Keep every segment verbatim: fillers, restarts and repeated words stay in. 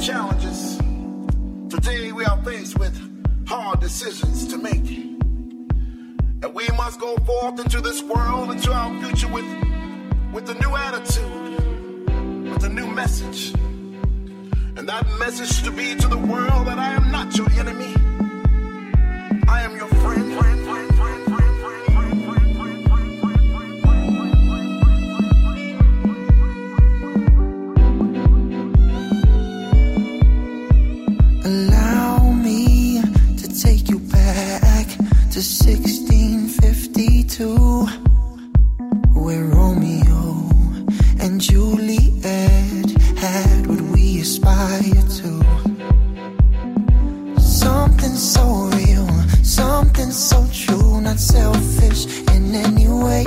challenges. Today we are faced with hard decisions to make. And we must go forth into this world, into our future with, with a new attitude, with a new message. And that message to be to the world that I am not your enemy. I am your friend, friend, friend, friend, friend, friend, friend, friend, friend, friend, friend. Allow me to take you back to sixteen fifty-two, where Romeo and Juliet had what we aspire to. Something so real, something so true, not selfish in any way.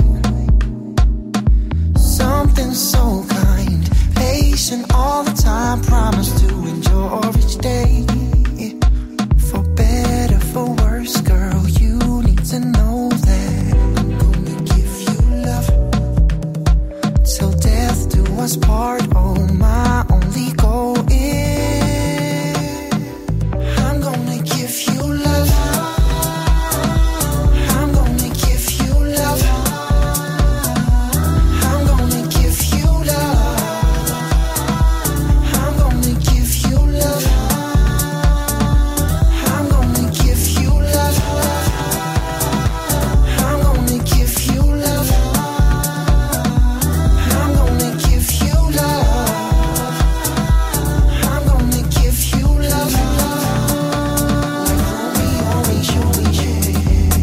Something so kind, patient all the time, promise to endure each day. For better, for worse, girl, you need to know that I'm gonna give you love till death do us part. Oh, my only goal is I'm gonna give you love. I'm gonna give you love. I'm gonna give you love. I'm gonna give you love. I'm gonna give you love. I'm gonna give you love. I'm gonna give you love. I'm gonna give you love. Like Romeo and Juliet.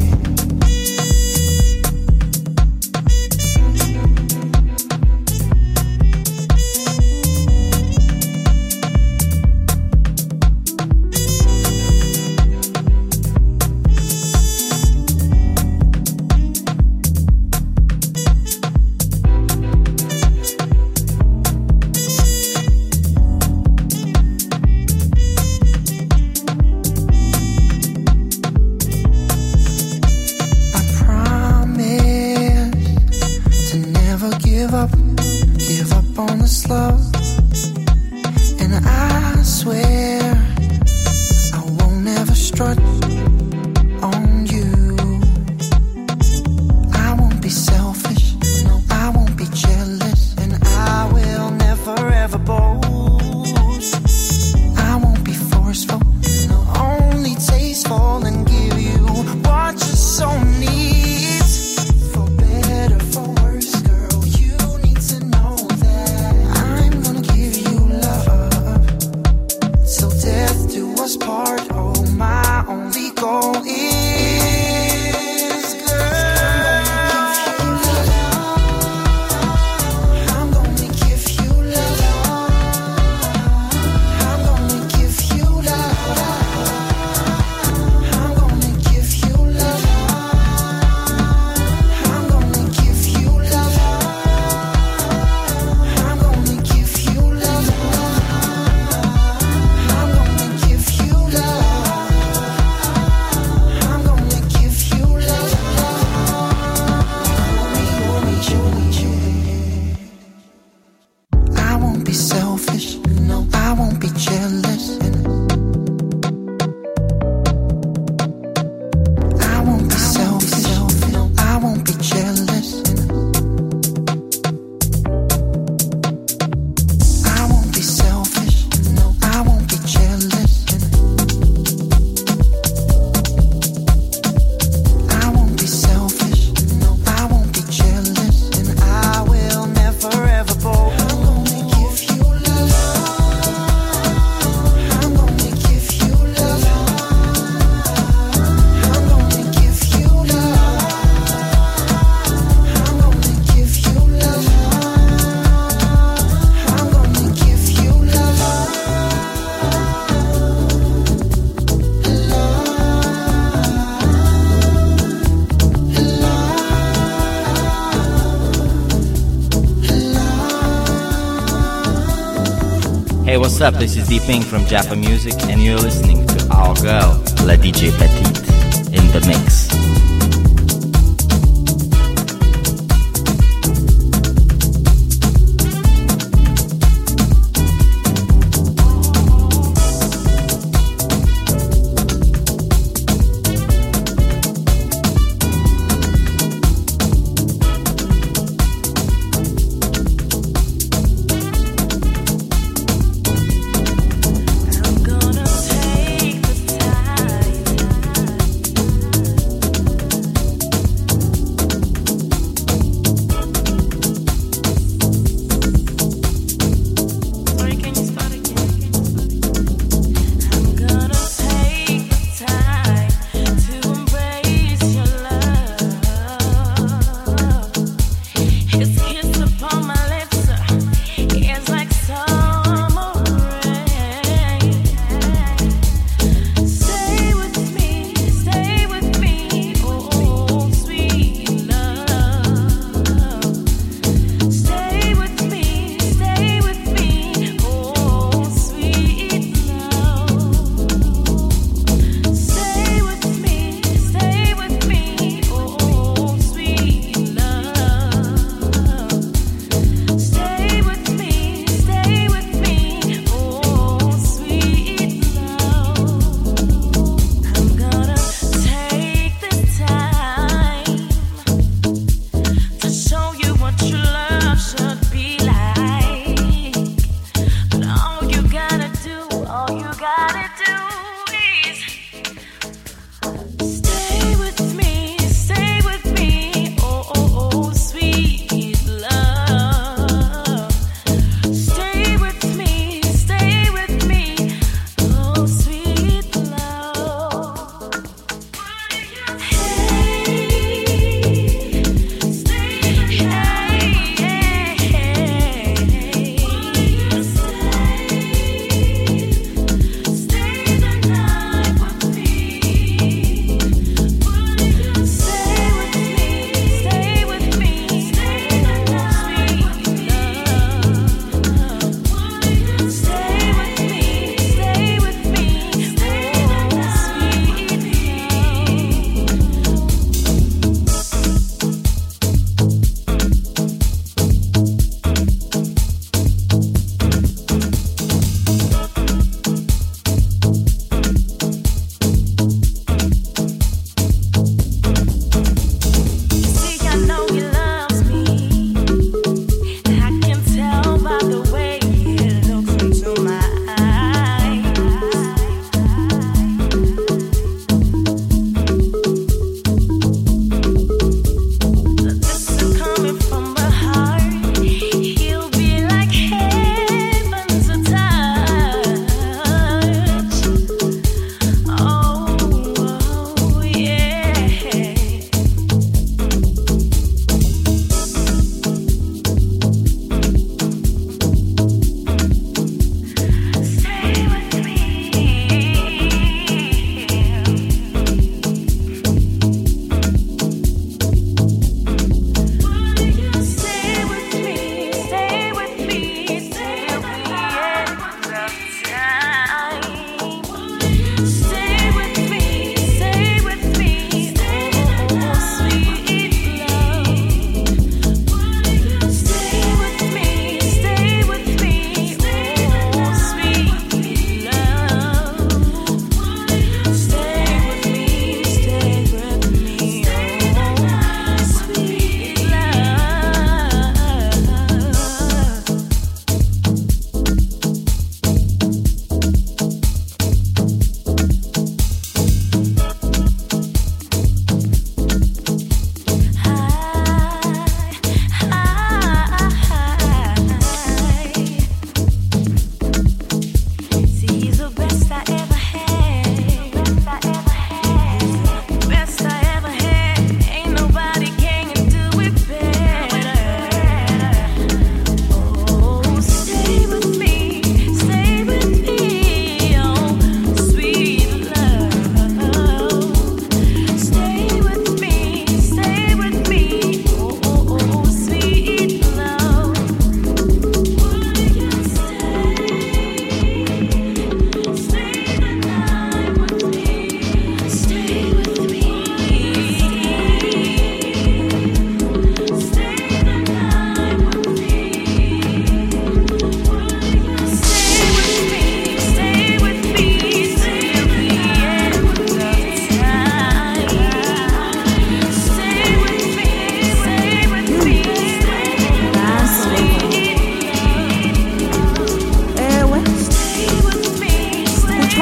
I promise to never give up, give up on this love. And I swear I won't ever strut on you. I won't be selfish, no, I won't be jealous, and I will never ever boast. I won't be forceful, no, only tasteful, and give you what your soul needs. For better, for worse, girl, you need to know that I'm gonna give you love till death do us part. Oh, my only goal is, girl, I'm gonna give you love. I'm gonna give you love. I'm gonna give you love. I'm gonna give you love. I'm gonna give you love. I'm gonna give you love. I'm gonna give you love. Romeo and Juliet. I won't be selfish, no, I won't be jealous, and I won't be selfish, no, I won't be jealous, and I won't be selfish, no, I won't be jealous, and I won't be selfish, no, I won't be jealous, and I will never ever boast. I'm gonna give you love. I'm gonna give you love. I'm gonna give you love. I'm gonna give you love. I'm gonna give you love. Hey, what's up? This is D-Pink from Jaffa Music, and you're listening to our girl, La D J Petite, in the mix.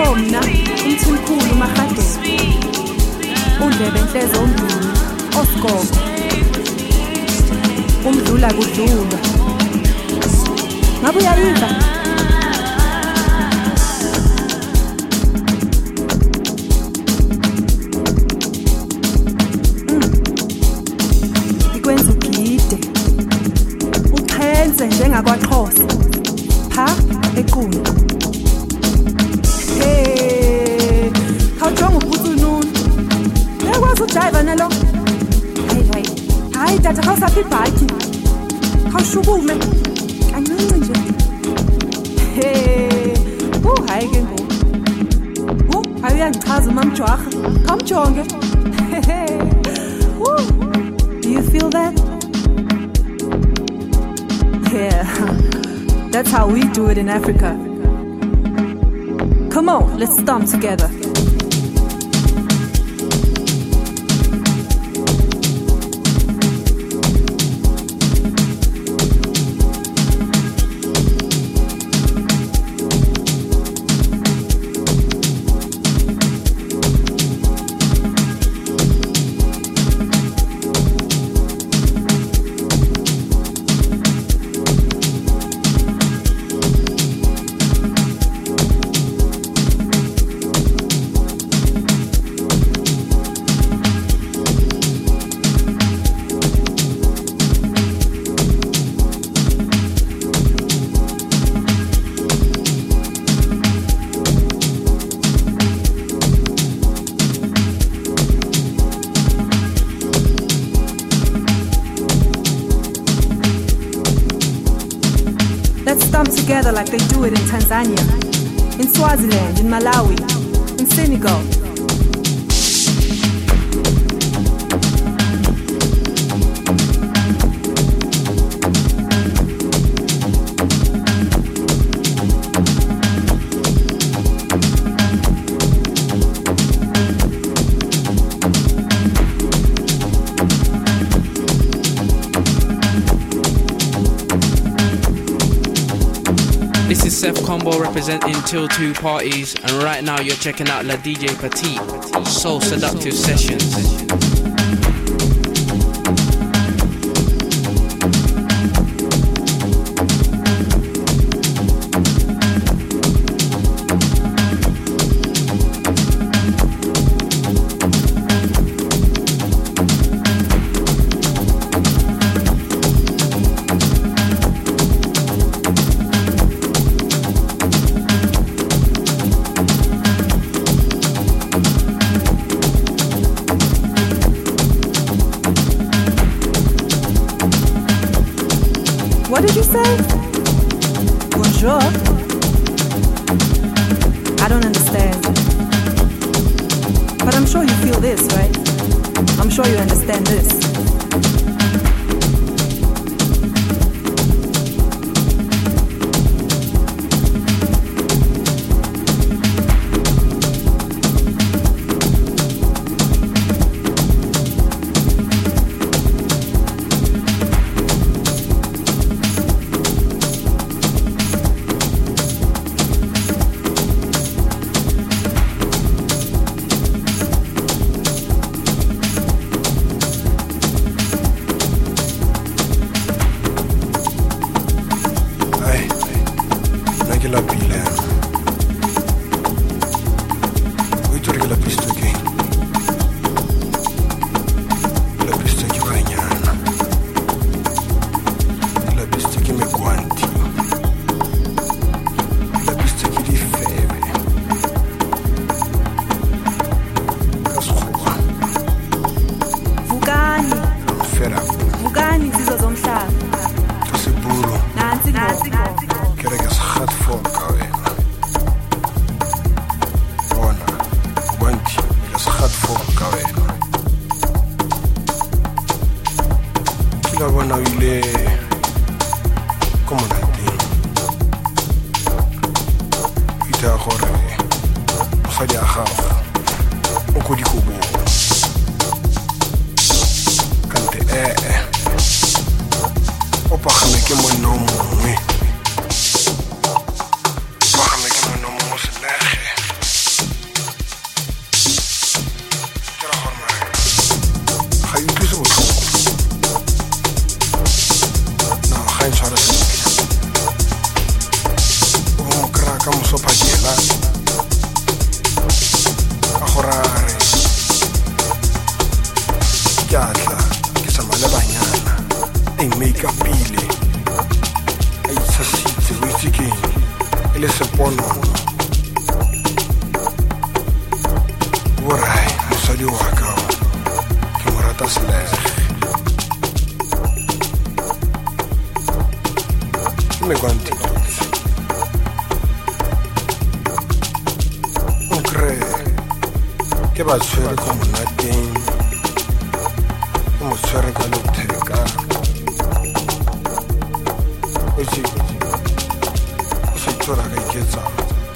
mna umthimkhulu uMahadebe undlebe enhle zombili oSkobo umdlula kudlula ngabe uyayiva ikwenza ugide uphenze njengakwaXhosa pha equnu hey khawujonga ubuthu nuni ekwazi ujive nalo hey hey hayi tata khawusaphi ibhaki khawushukume kancinci nje hey uh hayi ke ngoku uh hayi uyangichaza mamjwarha khawumjonge uh do you feel that yeah that's how we do it in Africa. Come on, let's stomp together. Together like they do it in Tanzania, in Swaziland, in Malawi, in Senegal. Seth Combo representing Till Two Parties, and right now you're checking out La D J Petite, Soul Seductive Sessions. What did you say? Bonjour? I don't understand. But I'm sure you feel this, right? I'm sure you understand this. mosophakela ka gorare ke atla ke tsamaya banyana e make-upile a itshasitse o itse keng e le seponono borai mosadi wa ka ke mo rata selege ke me kwantitotse o kry-e ke ba tshwere ko monateng ke mo tshwere ka letheka o se itora ka iketsang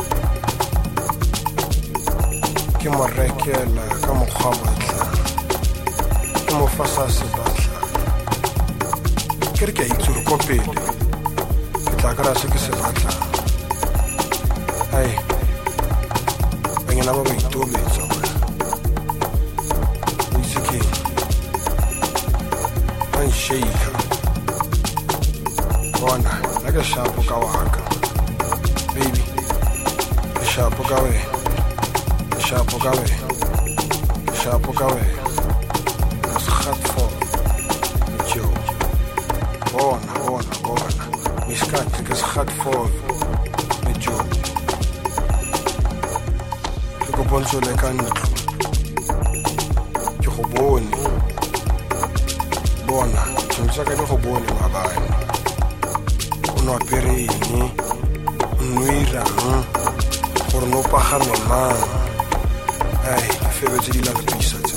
ke mo rekela ka mokgwa batlang ke mo fasa se batlang ke re ke a itsore ko pele ke tla kry-a se ke se batlang ai banyana ba ba itobetsa wena o itse keng ba nsheika bona la ke shapo ka waka baby ke shapo ka wena shapo ka wena ke shapo ka wena ka se gatfo jo bona bona bona miskati ke se gatfo jo ke go bontsole ka ntlo ke go bone bona tshwanetse ka di go bone mabane o no apere eng o nwirang gore no pagame mang ai febe tse di lapisa tse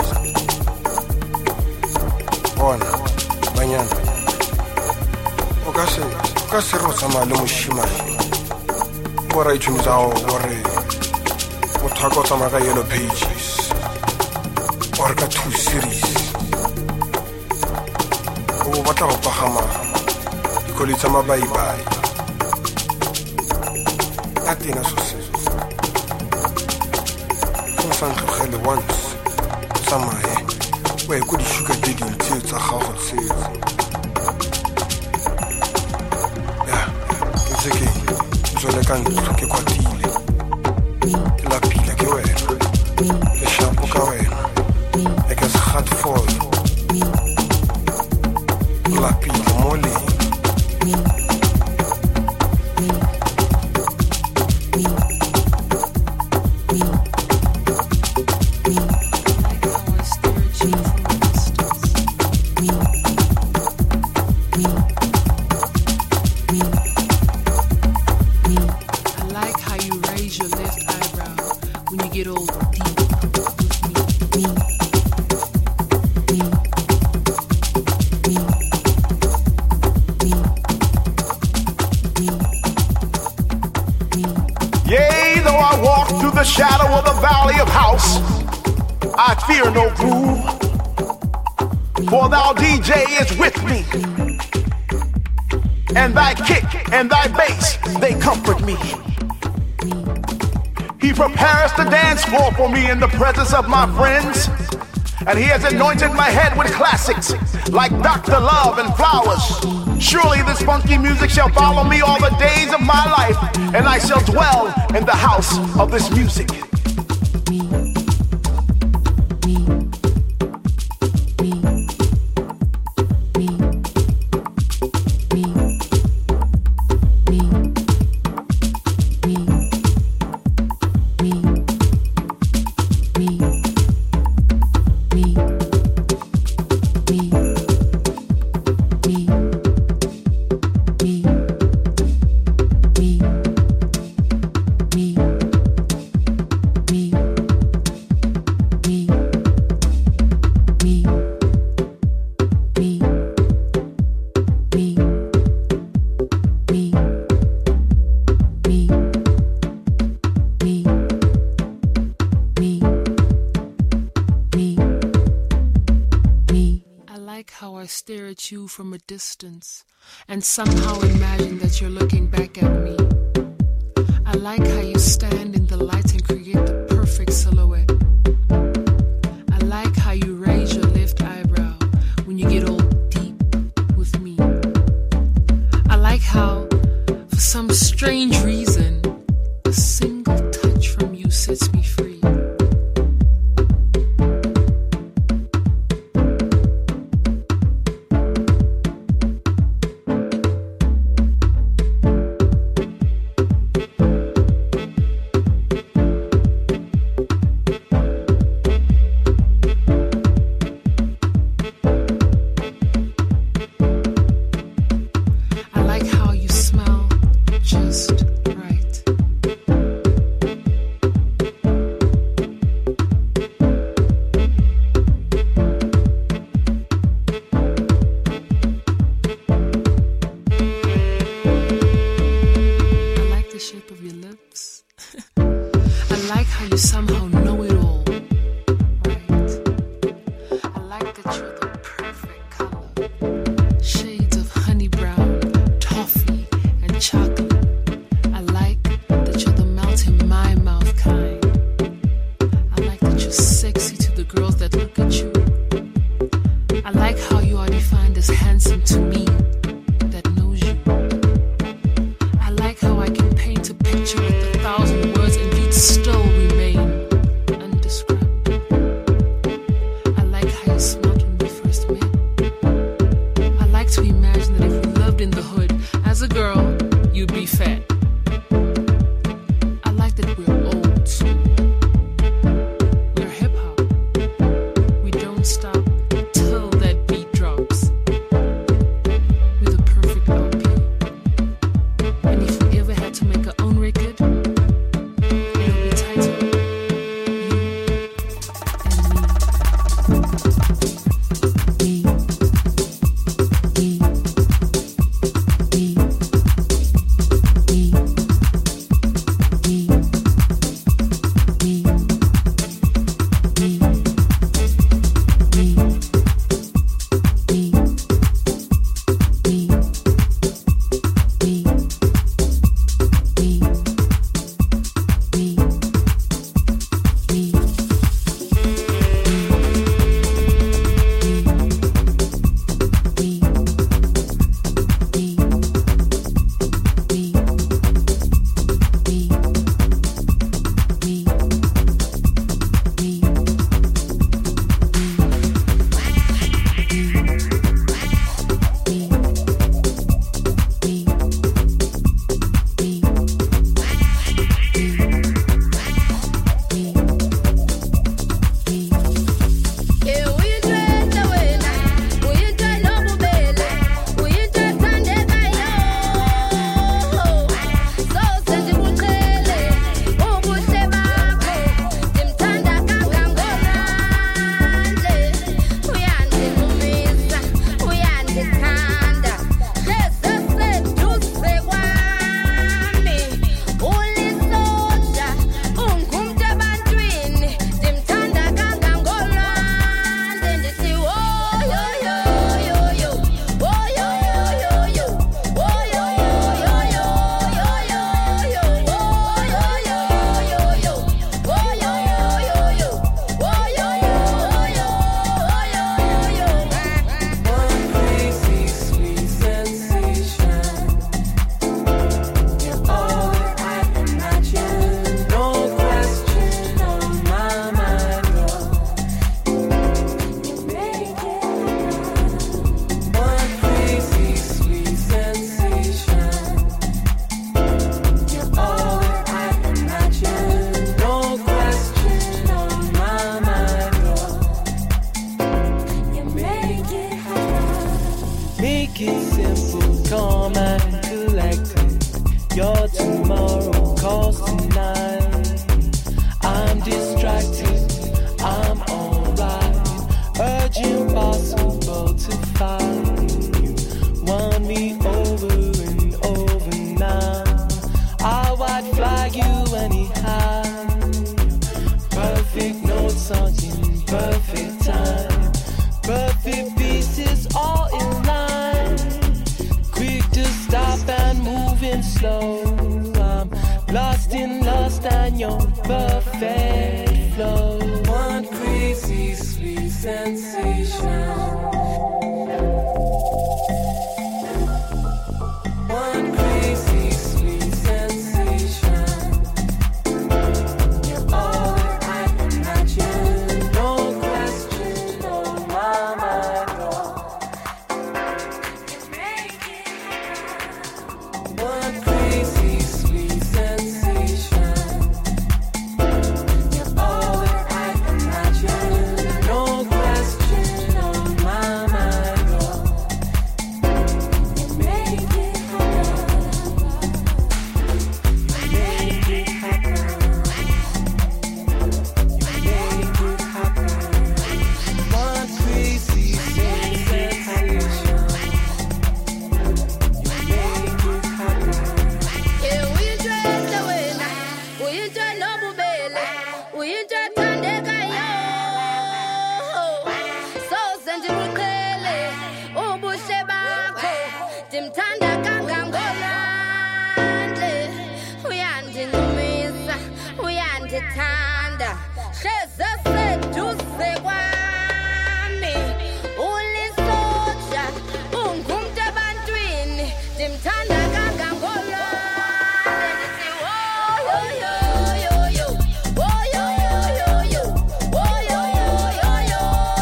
bona banyana o ka se o ka se re o tsamaya le moshimane o ra itshwantsa gore motho a ka o tsamaya ka yellow pages or ka two series o batla go pagama dikoloi tsa mabaibai a tena so se santlogele once tsamaye o ye ko di-sugar dading tseo tsa gago tseo ya ntse ke tsole ka ntlo ke kwatile ke lapile ke wena ke shapo ka wena e ke se gatfall lapile mo leng shadow of the valley of house, I fear no gloom, for thou D J is with me, and thy kick and thy bass, they comfort me. He prepares the dance floor for me in the presence of my friends, and he has anointed my head with classics like Doctor Love and Flowers. Surely this funky music shall follow me all the days of my life, and I shall dwell in the house of this music. You from a distance and somehow imagine that you're looking back at me. I like how you stand in the light and create the perfect silhouette. I like how you raise your left eyebrow when you get all deep with me. I like how, for some strange reason, the shape of your lips. I like how you somehow know it all. Right? I like that you're the perfect color. Shades of honey brown, toffee, and chocolate. I like that you're the melt in my mouth kind. I like that you're sexy to the girls that look at you. I like how you are defined as handsome to me that knows you. I like how I can paint a picture with a thousand words and you'd still remain undescribed. I like how you smelled when we first met. I like to imagine that if we lived in the hood, as a girl, you'd be fat. I like that we're old school. We're hip hop. We don't stop till that beat drops. We're the perfect L P. And if we ever had to make our own record, it'll be titled You all that I imagine. No question on my uyandinumisa uyandithanda hleze seduze kwami ulisoja ungumntu ebantwini ndimthanda kangangolwane ndithi woyoyoyoyo woyoyoyoyo woyoyoyoyo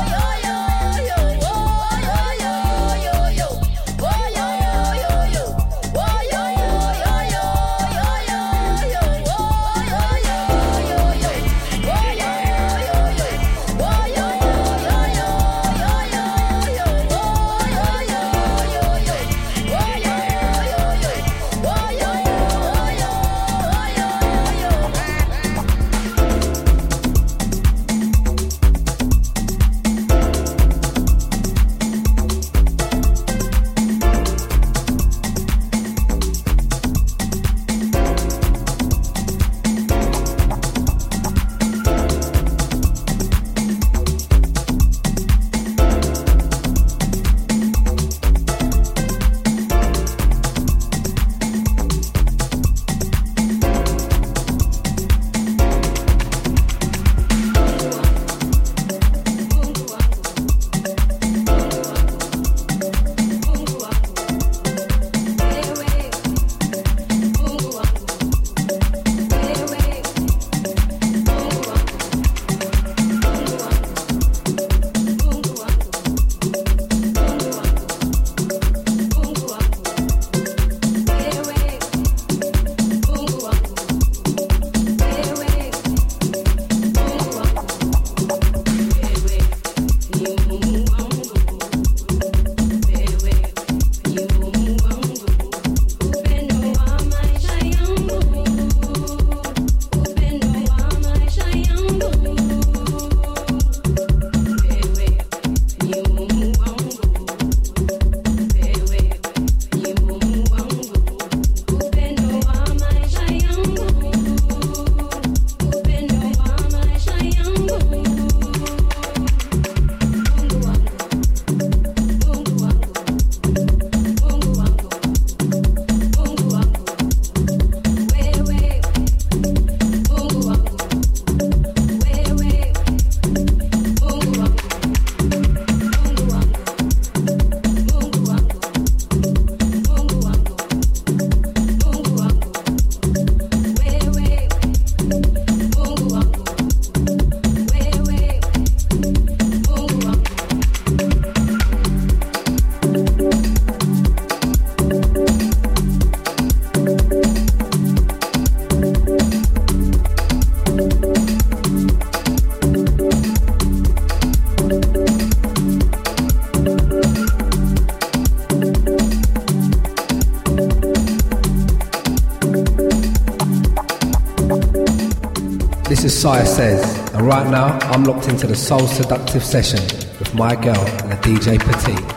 This is Sire Says, and right now I'm locked into the Soul Seductive session with my girl and the D J Petite.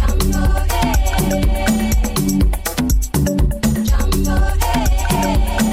Jumbo, hey.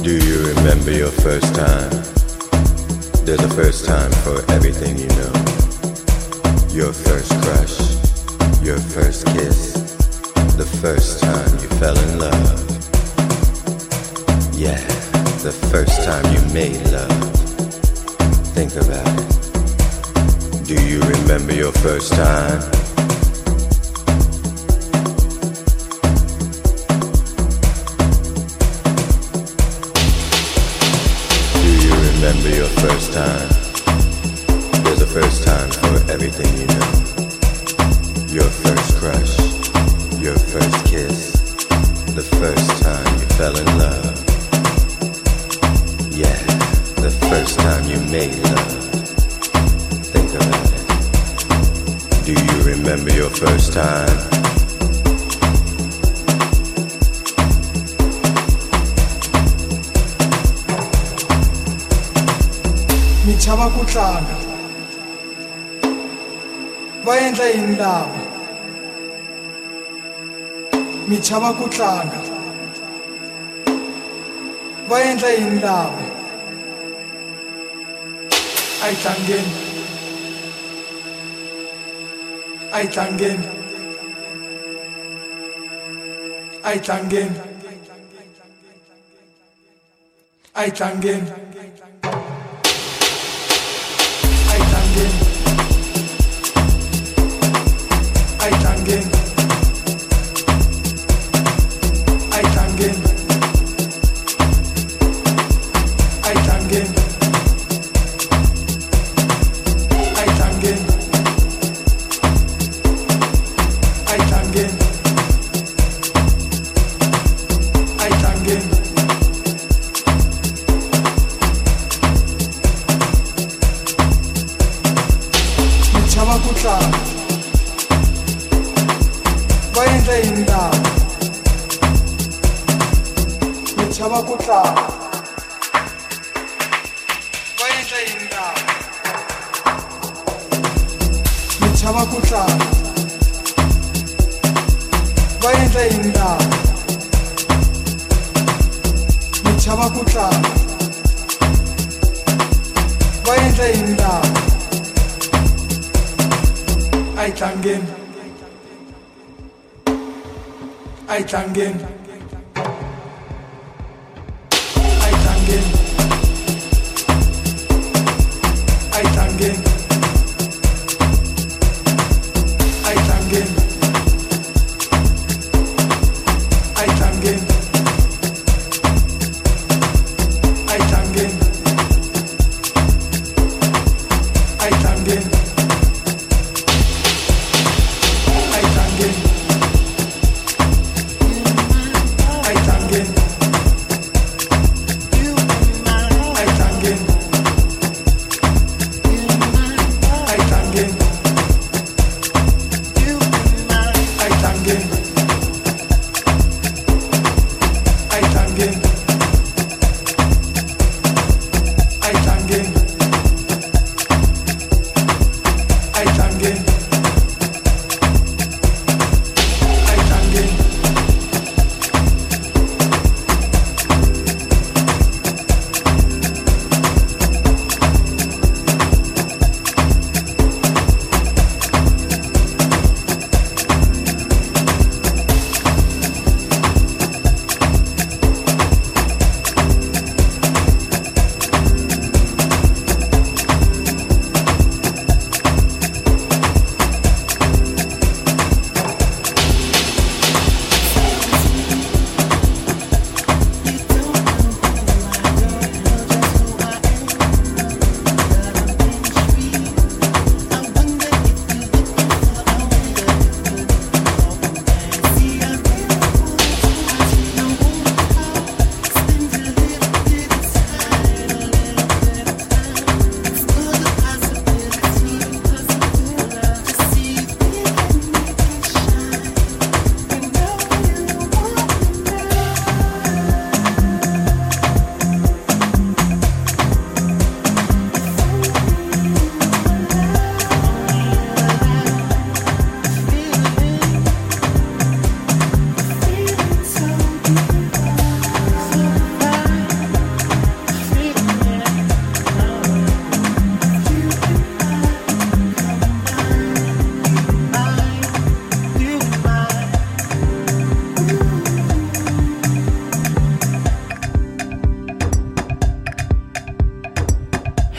Do you remember your first time? There's a first time for everything, you know. Your first crush, your first kiss, the first time you fell in love. Yeah, the first time you made love. Think about it. Do you remember your first time? Remember your first time. There's a first time for everything, you know. Your first crush, your first kiss, the first time you fell in love. Yeah, the first time you made love. Think about it. Do you remember your first time? Chava ku tlanga va endla yini lava mi chava ku tlanga va endla yini lava ai tlangeni ai tlangeni ai tlangeni ai tlangeni I tangen, I tangen, I tangen, I tangen, I tangen, I tangen. Chava kucha, va endla yini lava? Mi chava kucha, va endla yini lava? Mi chava kucha, va endla yini lava? Mi chava kucha, va endla yini lava? I tangen, I tangen, I tangen, I tangen, I tangen, I tangen, I tangen, I tangen.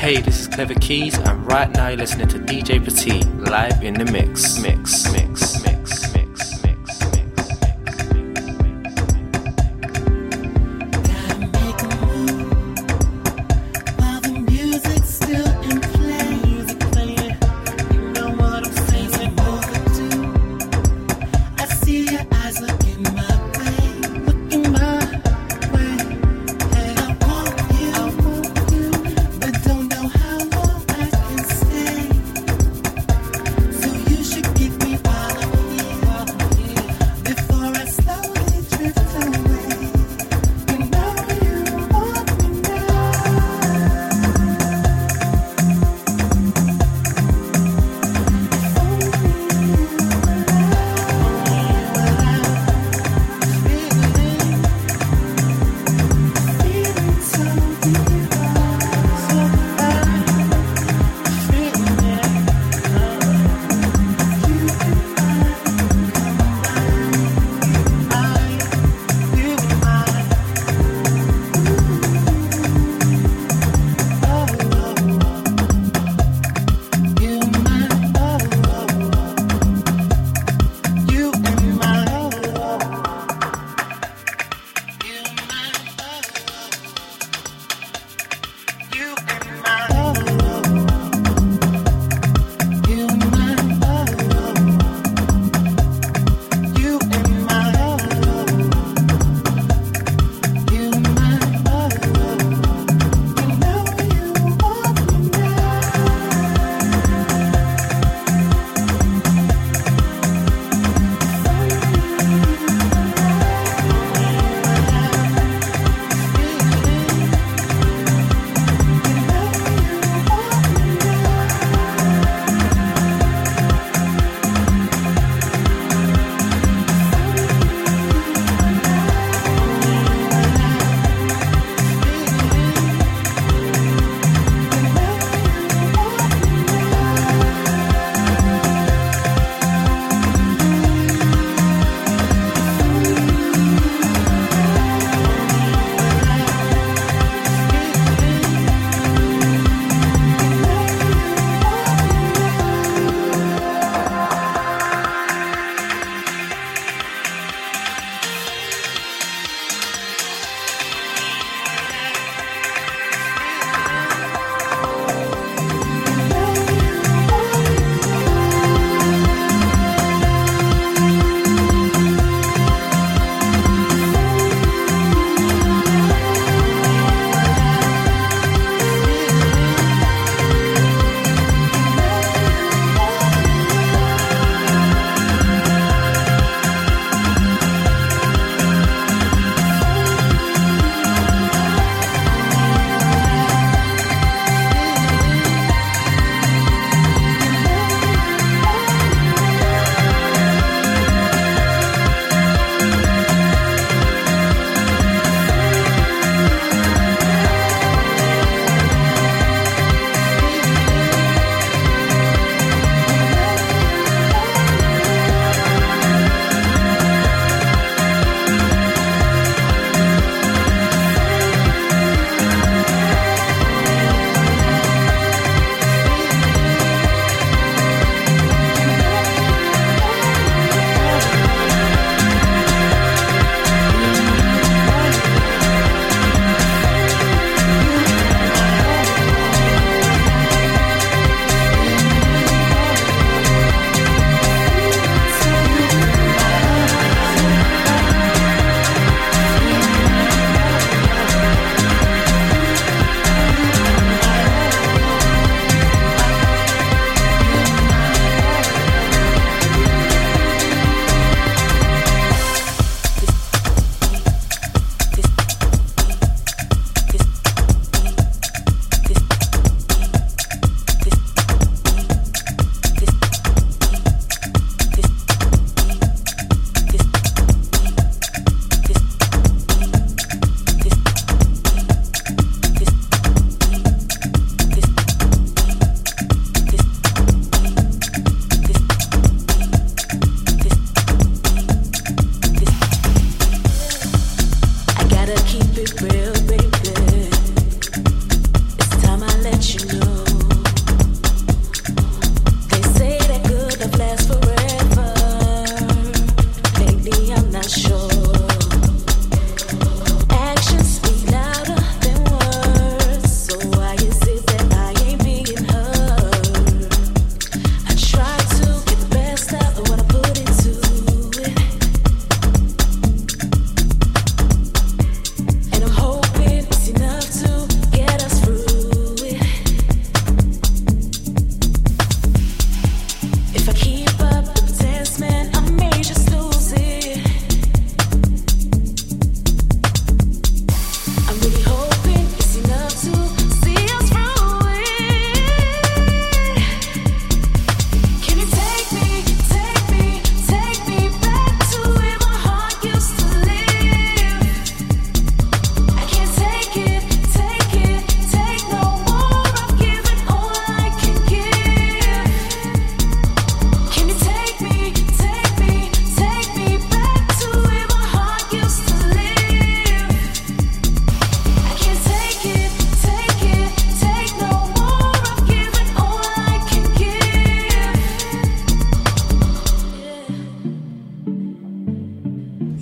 Hey, this is Clever Keys, and right now you're listening to D J Petit live in the mix, mix, mix, mix, mix, mix, mix. So you should give me all of you.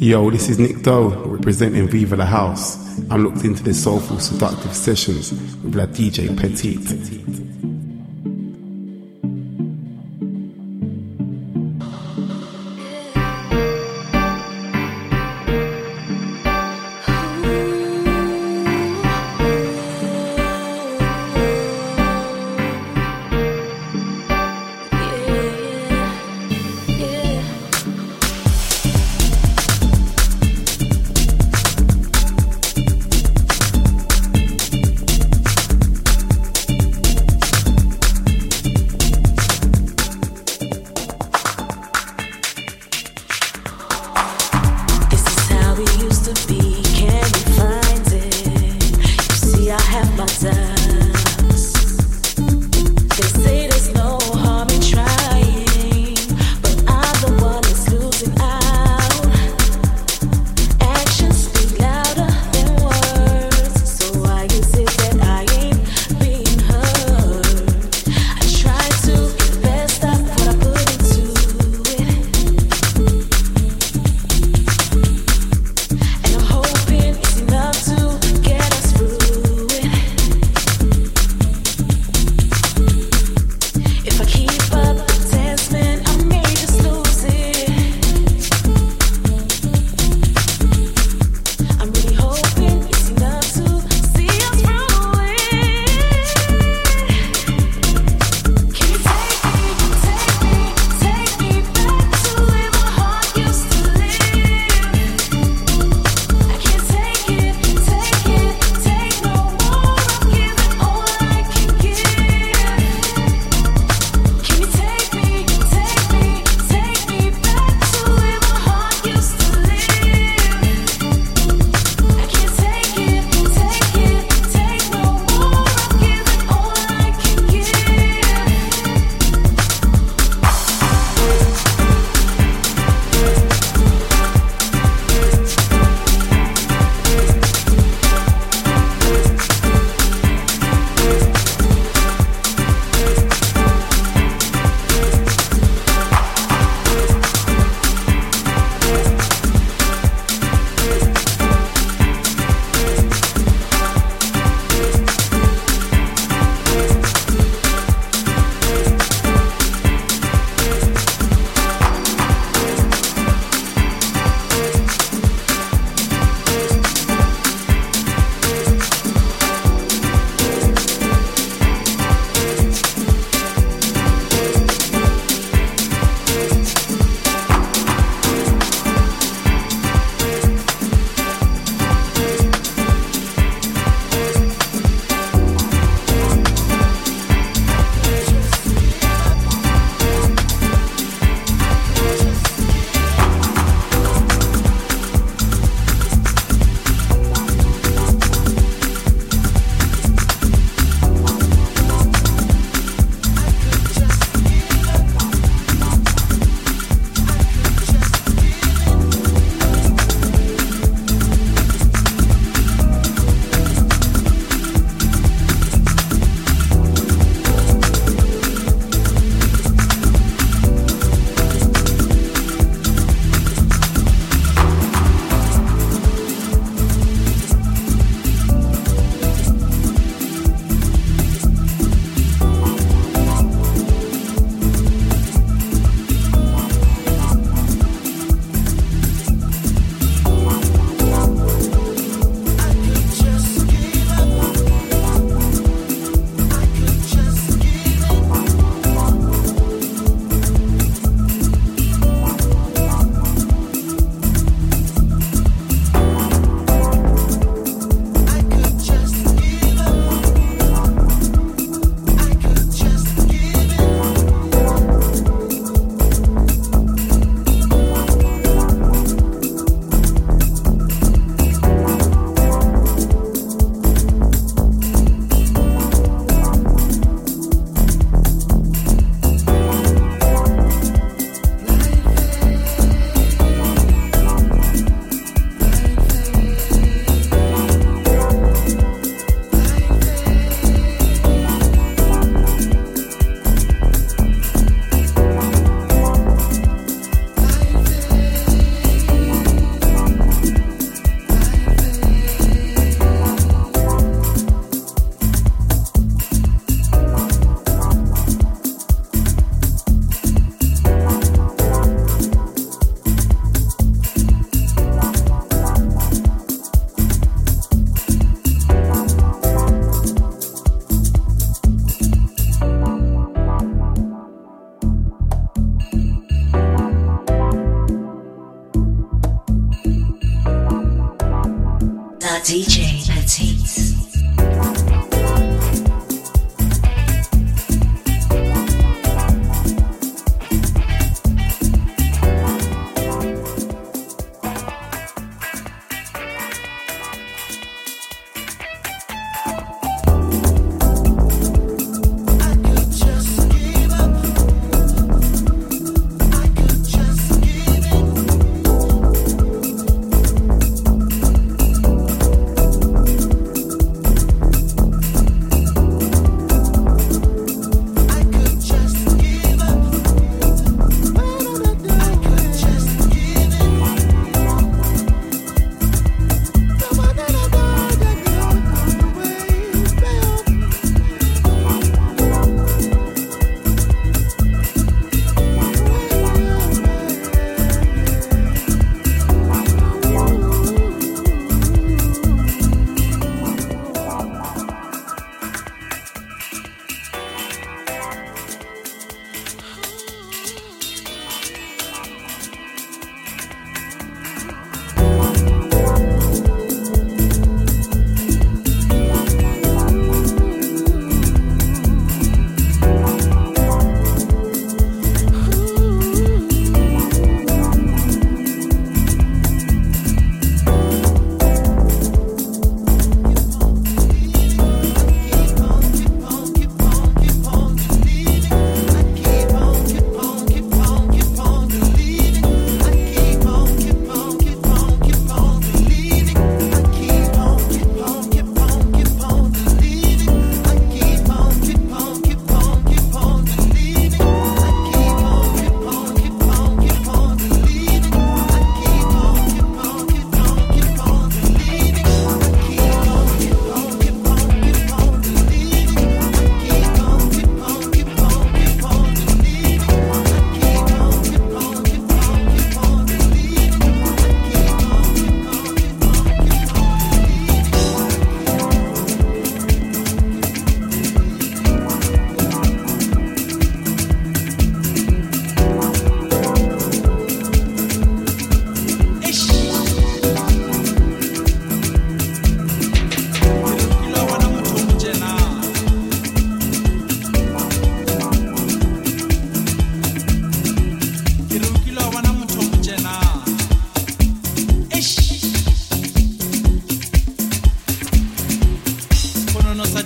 Yo, this is Nick Doe representing Viva La House. I'm looked into the soulful, seductive sessions with La D J Petite.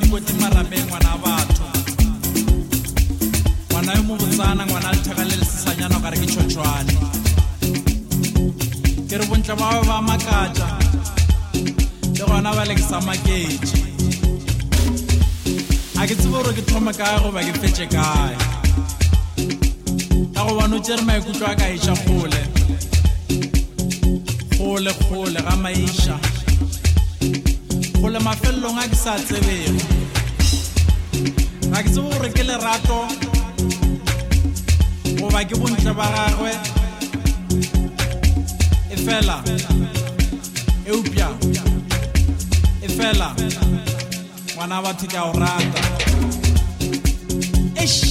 dikoti marapeng ngwana batho ngwana yo mo botsana ngwana le thakale le sesanyana o ka re ke tšhotšhwane ke re bontle ba ba makatša le gona ba le ke sa maketše a ke tsebe gore ke thoma kae goba ke fetše kae ka gobane o tšere maikutlo a ka iša kgole kgole kgole ga maiša kgole mafelelong a ke sa tsebego ga ke tsebe gore ke lerato goba ke bontle ba gagwe e fela eupša e fela ngwana batho ke a o rata eish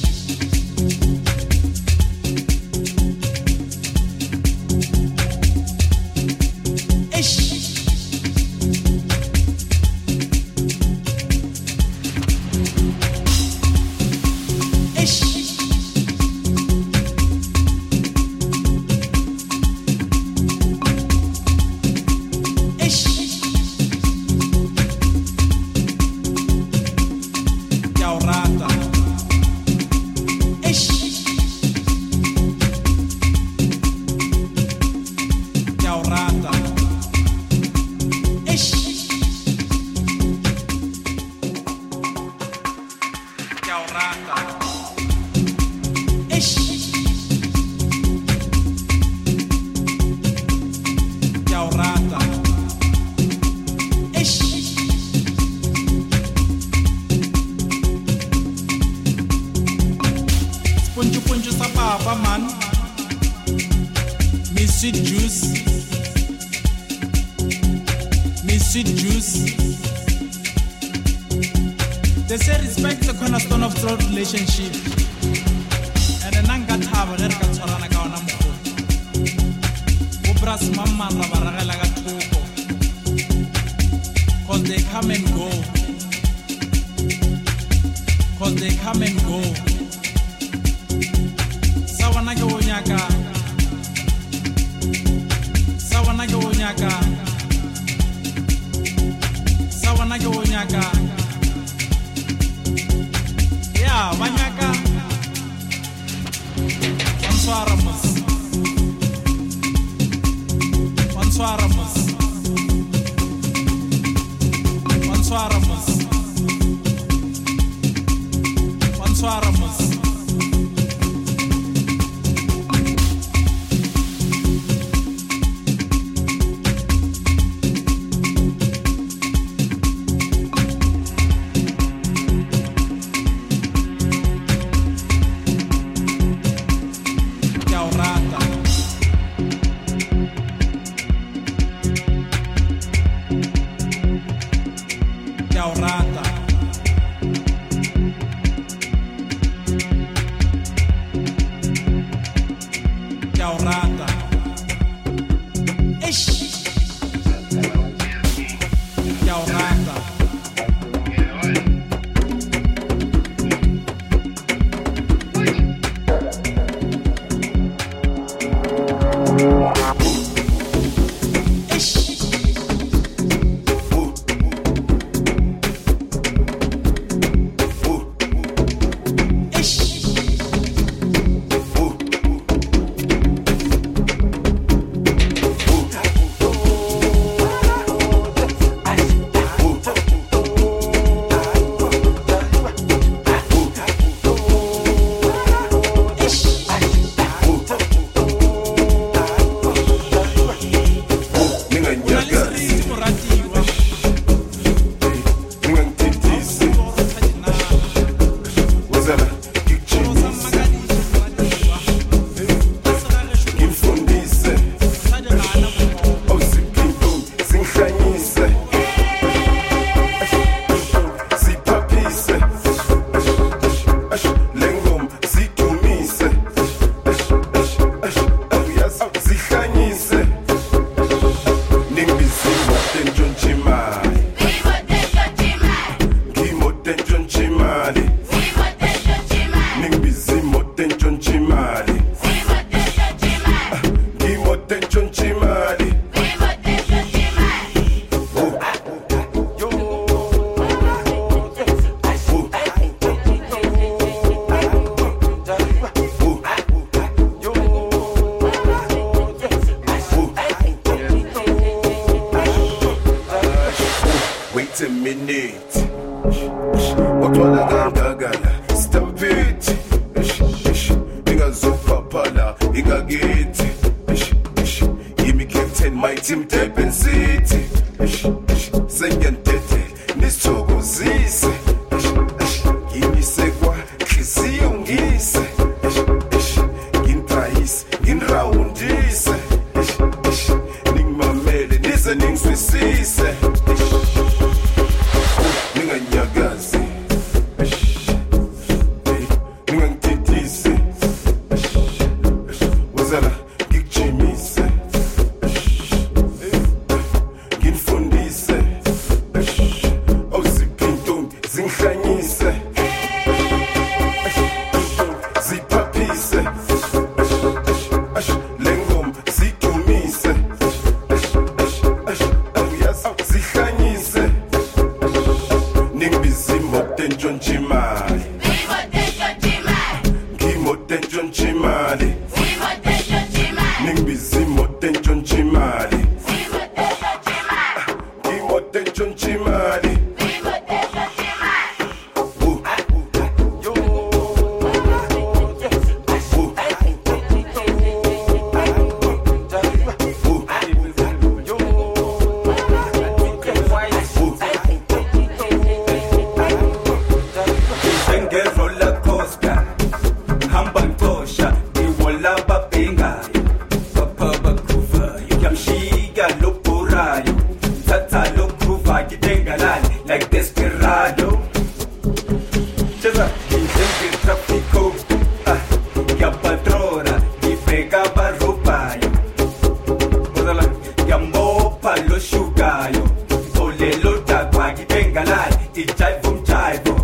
relationship and then nanga thaba re ka tshwarana ka ona mogolo bo bras mamma ra ba ragela ka thoko cause they come and go cause they come and go sawana ke onyaka sawana ke onyaka sawana ke onyaka Banyaka Bonsoir Amos Bonsoir Amos Bonsoir Amos Bonsoir Amos minute. What one agangagala, stampede. Ingazupapala, igageti. Give me captain, my team Durban City. Sengentete, nisogozise. Give me segwa, kisiungise. Gintraise, ginraundise. Ningmamele, nise ningswisise. Ninganyagazi. Ningantitise. Wazala, gikchimise. Ginfundise. Ozipintung, zinhlanyise. Zipapise. Lengom, zidumise. Zihlanyise. Ningbizimoten Chimali. Ngimoten Chimali. Ningbizimoten Chimali. Ngimoten Chimali. Like Desperado, Chesa, Ginsenke Trafico, ah, ya patrona, y pega barrupayo, Mozala, ya mopa lo shugayo, ole lo tagua, y tenga la, y chaivo, chaivo.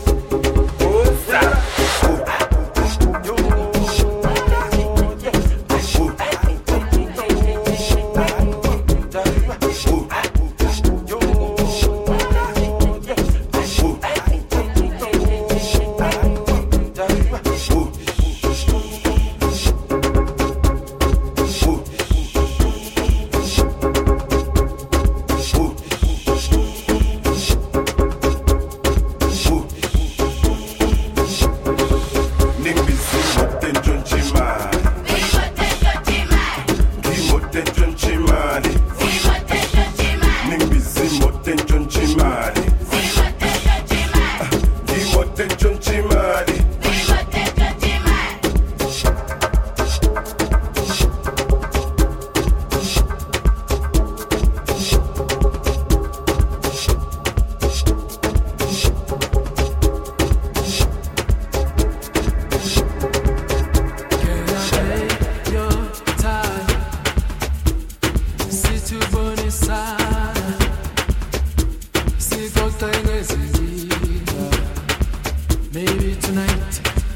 Maybe tonight.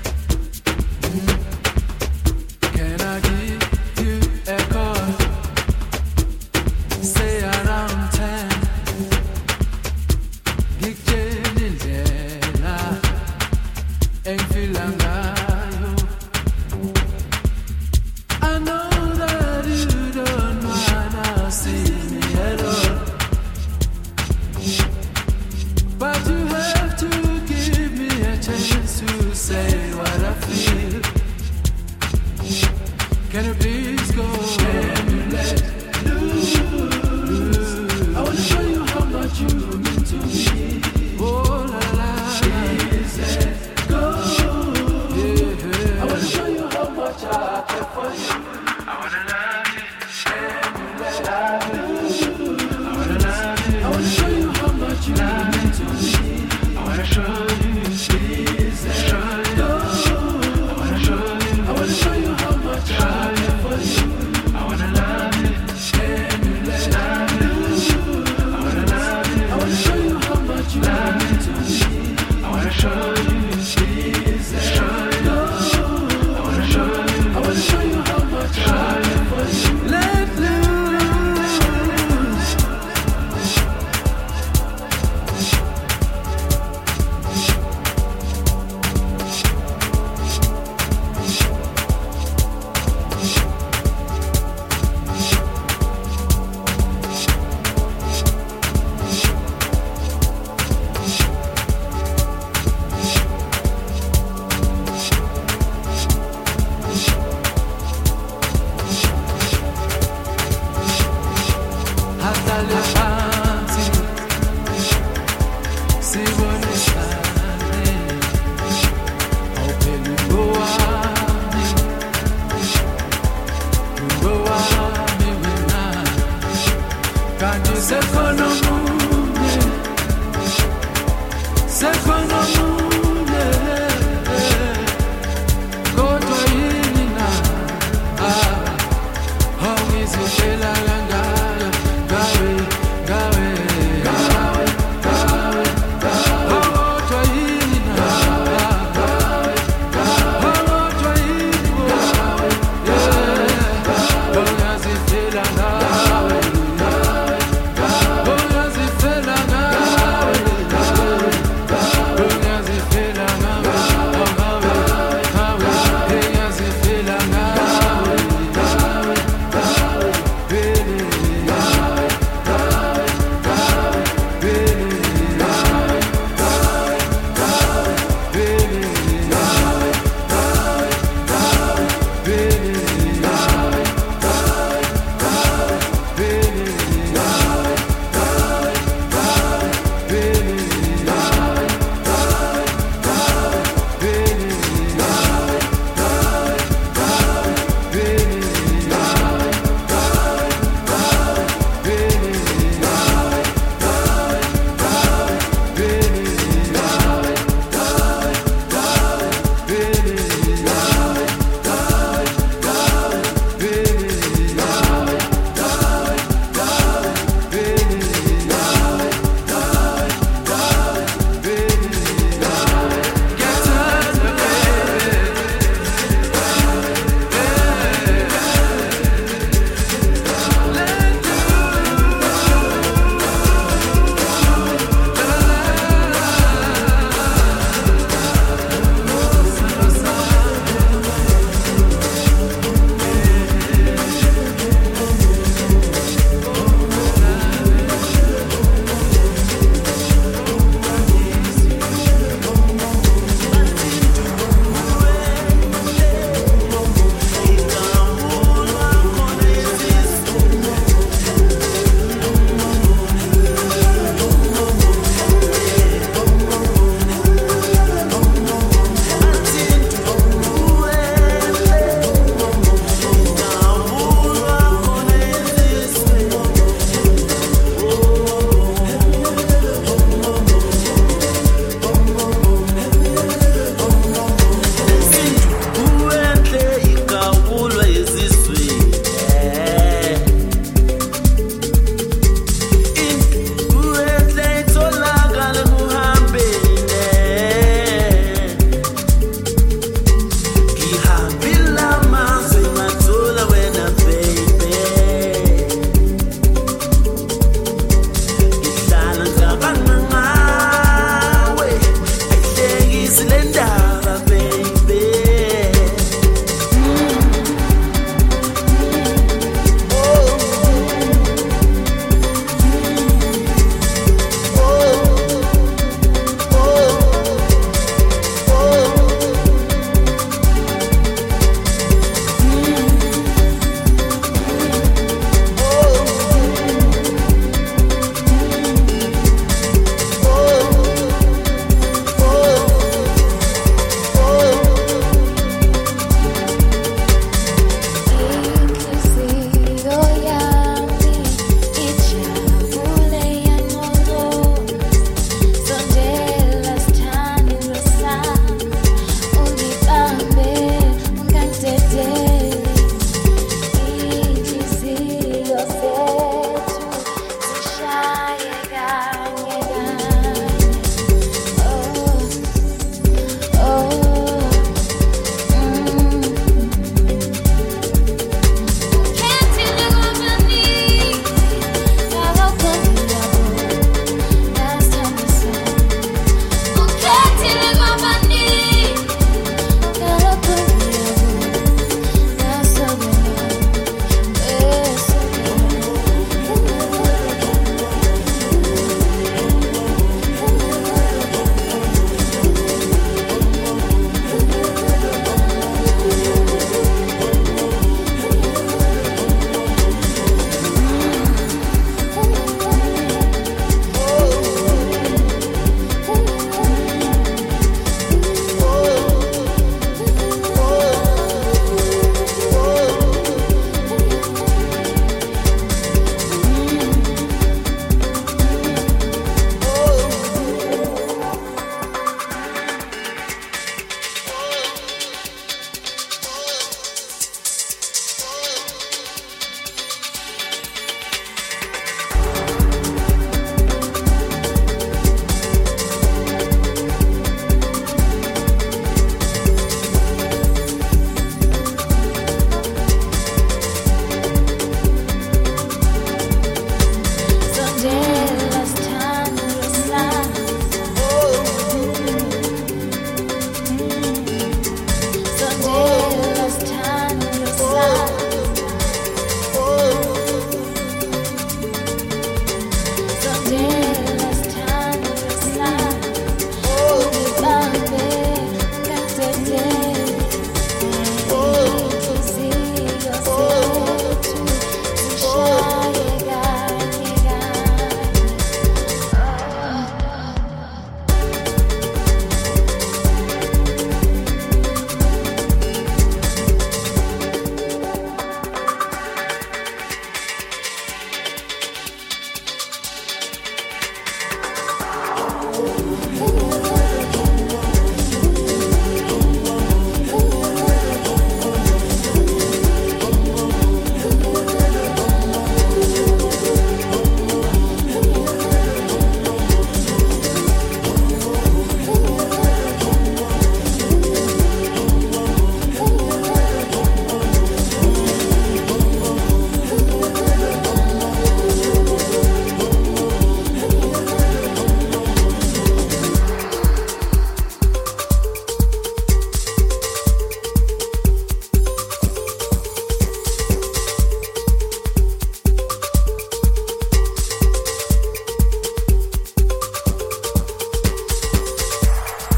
Can I give you a call? Say around ten. Gig Jenindela Engfilangayo. I know that you don't wanna see me at all, but you have to give me a chance to say what I feel. Can you please go? Can you let loose? I wanna show you how much you mean to me. Oh la la, please let go. Yeah. I wanna show you how much I care for you. I wanna love you. Can you let loose? I wanna love you. I wanna show you how much you mean to me. I wanna show you, please let go. I wanna show you, I wanna show you how much I care for you. I wanna love you. Can you let loose? I wanna love you. I wanna show you how much you mean to me. I wanna show you, please let go. I wanna show you, I wanna show you how much I care for you. Let loose.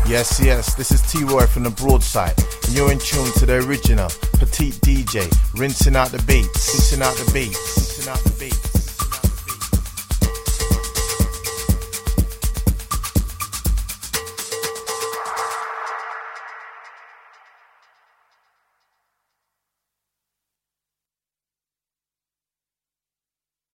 Yes, yes, this is T-Roy from the Broadside, and you're in tune to the original Petite D J, rinsing out the beats, rinsing out the beats.